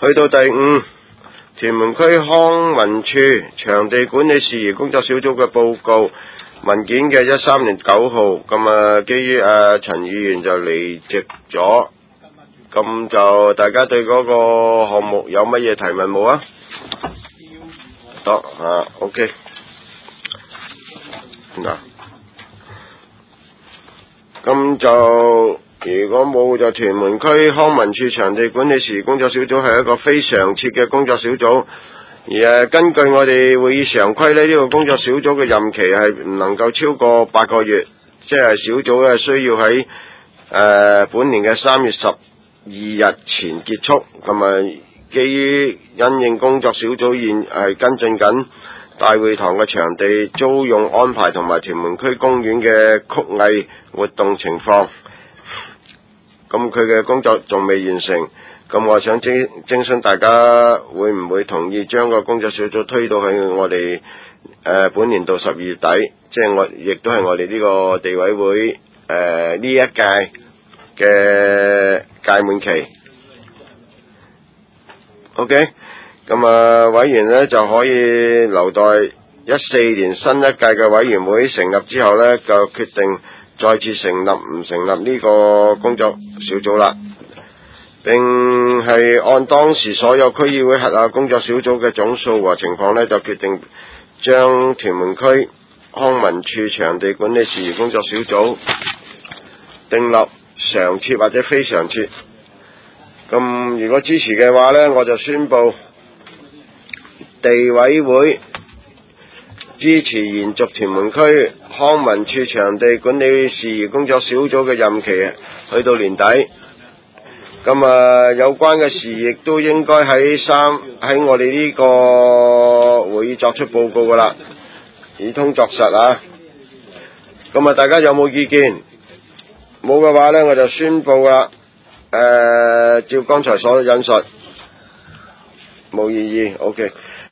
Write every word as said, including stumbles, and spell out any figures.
去到第五，屯門區康文署場地管理事宜工作小組嘅報告文件嘅一三年九號，咁啊，基於啊陳議員就離席咗，咁就大家對嗰個項目有乜嘢提問冇啊？得啊 ，OK， 嗱，咁就如果冇就屯門區康文署場地管理事宜工作小組係一個非常設嘅工作小組，而誒根據我哋會議常規呢，呢、這個工作小組嘅任期係唔能夠超過八個月，即係小組咧需要喺誒、呃、本年嘅三月十二日前結束。咁啊，基於因應工作小組現係跟進緊大會堂嘅場地租用安排同埋屯門區公園嘅曲藝活動情況，咁佢嘅工作仲未完成，咁我想徵徵詢大家會唔會同意將個工作小組推到去我哋誒、呃、本年度十二月底，即係我亦都係我哋呢個地委會誒呢、呃、一屆嘅屆滿期。OK， 咁啊委員呢就可以留待一四年新一屆嘅委員會成立之後呢，就決定再次成立唔成立呢個工作小組啦，並係按當時所有區議會轄下工作小組嘅總數和情況呢，就決定將屯門區康文署場地管理事宜工作小組訂立常設或者非常設。咁如果支持嘅話呢，我就宣布地委會支持延續屯門區康文署場地管理事宜工作小組嘅任期去到年底。咁啊，有關嘅事亦都應該喺三喺我哋呢個會議作出報告噶啦，以通作實啊。咁啊，大家有冇意見？冇嘅話呢，我就宣布啦。誒、呃，照剛才所引述，冇異議 ，OK。